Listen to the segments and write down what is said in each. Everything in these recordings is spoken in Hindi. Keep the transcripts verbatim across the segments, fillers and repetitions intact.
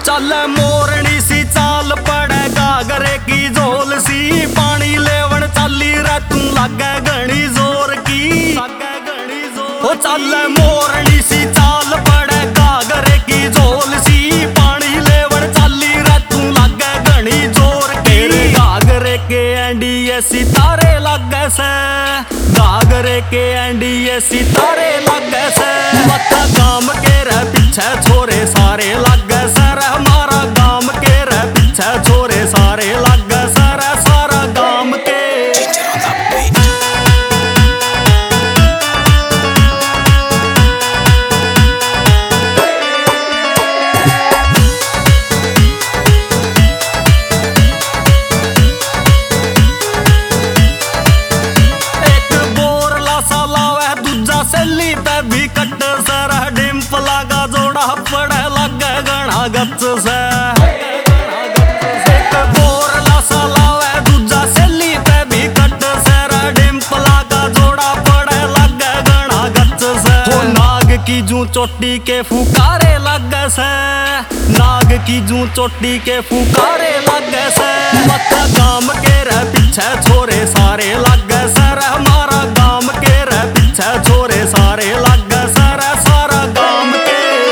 चल मोरनी सी चाल पड़े गागरे की झोल सी पानी लेवन चाली रे तू लागे घनी जोर की ओ चल मोरनी सी चाल पड़े गागरे की झोल सी पानी लेवन चाली रे तू लागे घनी जोर की गागरे के एंडिये सितारे लागे से गागरे के एंडिये सितारे लागे से मत्था गाम के रे पीछे छोरे सारे लागे सर हमारा गाम के रे पीछे छोरे सारे लागे सर सारा गाम के एक बोर लासा लावे दूजा सैली पे भी कट सर डिम्प लागा जोड़ा पड़े लगे गणा गच से एक बोर लासा लावे दूजा सैली पे भी कट सर डिम्प लागा जोड़ा पड़े लगे गणा गच से ओ नाग की जू चोटी के फुकारे लगे से नाग की जू चोटी के फुकारे लगे से मत्था गाम के रे पीछे छोरे सारे लगे सर हमारा गाम के रे पीछे छोरे सारे लगे सर सारा गाम के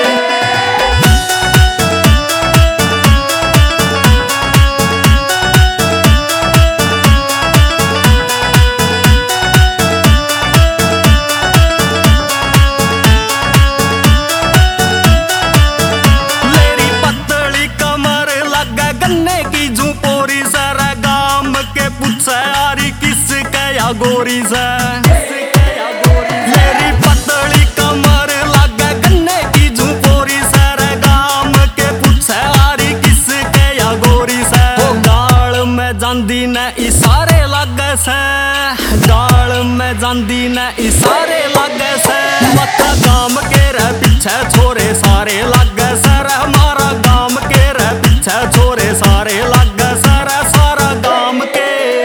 लेरी पतली कमर लगे गन्ने की जू पोरी सर गाम के पूछे यारी किस के या गोरी से लेरी पतली कमर लगे गन्ने की जू पोरी सर गाम के पूछे यारी किस के या गोरी से ओ गाल में जांदी ने इशारे लगे से गाल में जांदी ने इशारे लगे से मत्था गाम के रे पीछे छोरे सारे लगे सर हमारा गाम के रे पीछे छोरे सारे लगे सर सारा गाम के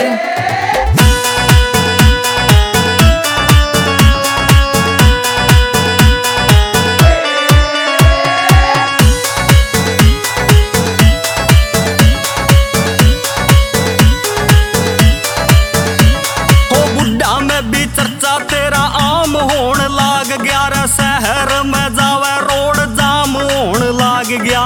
ओ बुढ़ा में भी चर्चा तेरा आम होन लाग गया रे शहर में जावे रोड जाम होन लाग गया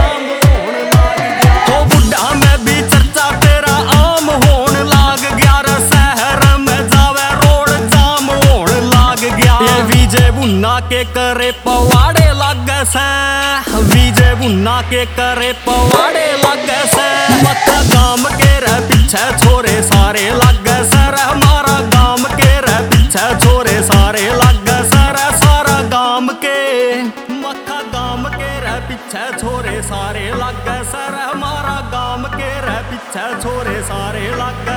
ओ बुढ़ा में भी चर्चा तेरा आम होन लाग गया रे शहर में जावे रोड जाम होन लाग गया ये विजय बुन्ना के करे पवाड़े लागे से विजय बुन्ना के करे पवाड़े लागे से मत्था गाम के रे पीछे छोरे सारे लागे सर हमारा गाम के रे पीछे छोरे सारे लागे सर सारा गाम के मत्था गाम के रे पीछे छोरे सारे लागे सर हमारा गाम के रे पीछे छोरे सारे लागे